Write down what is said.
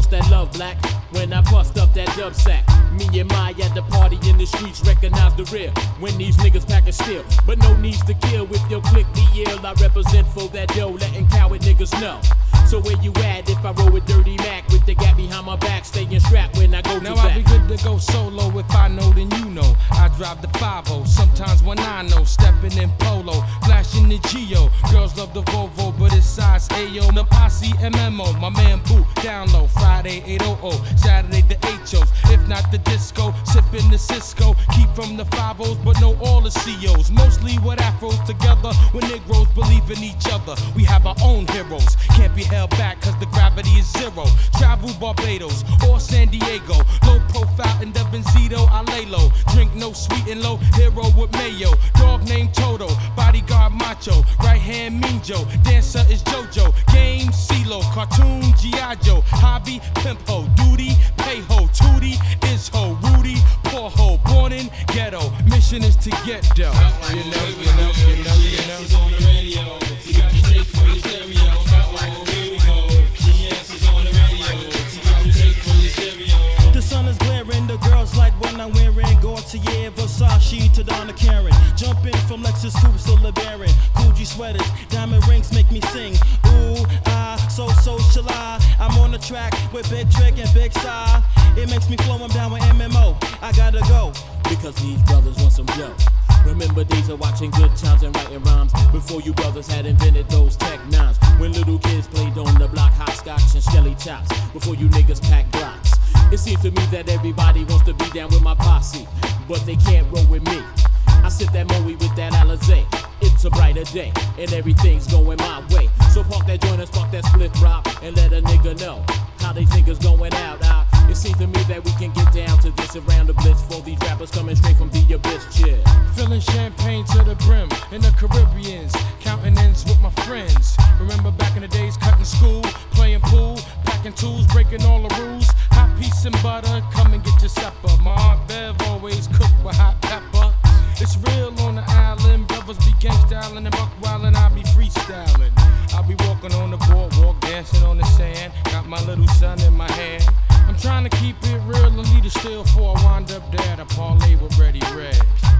that love, black? When I bust up that dub sack, me and my at the party in the streets recognize the real. When these niggas packin' steel, but no needs to kill. With your click be ill, I represent for that dough, letting coward niggas know. So where you at if I roll with Dirty Mac with the gap behind my back, staying strapped when I go now to back? Now I be good to go solo if I know then you know. I drive the 5-0, sometimes when I know, stepping in polo, flashing the Geo. Girls love the Volvo, but it's size Ayo. The posse MMO, my man Boo, down low. Friday 800, Saturday the HOs. If not the disco, sipping the Cisco. Keep from the 5-0s, but know all the COs. Mostly with afros together, when Negroes believe in each other. We have our own heroes, can't be held back cause the gravity is zero. Travel Barbados or San Diego, low profile in the Benzito, I lay low. Drink no sweet and low, hero with mayo. Dog named Toto, bodyguard Macho. Right hand Mean Joe, dancer is JoJo. Game CeeLo, cartoon G.I. Joe. Hobby Pimp Ho, duty pay ho. Tootie is ho, Rudy poor ho. Born in ghetto, mission is to get dough. You know. On the radio, you got to take for your stereo. The sun is glaring, the girls like when I'm wearing Gaultier, Versace to Donna Karen. Jumping from Lexus coupes to LeBaron. Gucci sweaters, diamond rings make me sing. Ooh, so shall I. I'm on the track with Big Trick and Big Side. It makes me flow, I'm down with MMO. I gotta go. Because these brothers want some dough. Remember days of watching Good Times and writing rhymes before you brothers had invented those tech nines. When little kids played on the block, hopscotch and shelly tops before you niggas packed blocks. It seems to me that everybody wants to be down with my posse, but they can't roll with me. I sip that Moe with that Alizé. It's a brighter day, and everything's going my way. So park that joint and spark that split rock, and let a nigga know how these niggas going out. It seems to me that we can get down to this around the blitz for these rappers coming straight from the abyss. Chill. Filling champagne to the brim in the Caribbeans, counting ends with my friends. Remember back in the days, cutting school, playing pool, packing tools, breaking all the rules. Hot piece and butter, come and get your supper. My Aunt Bev always cooked with hot pepper. It's real on the island, brothers be gangstylin' and buck wildin', I be freestyling. I be walking on the boardwalk, dancing on the sand, got my little son in my hand. I'm trying to keep it real and lead it still before I wind up there to parlay with Ready Red.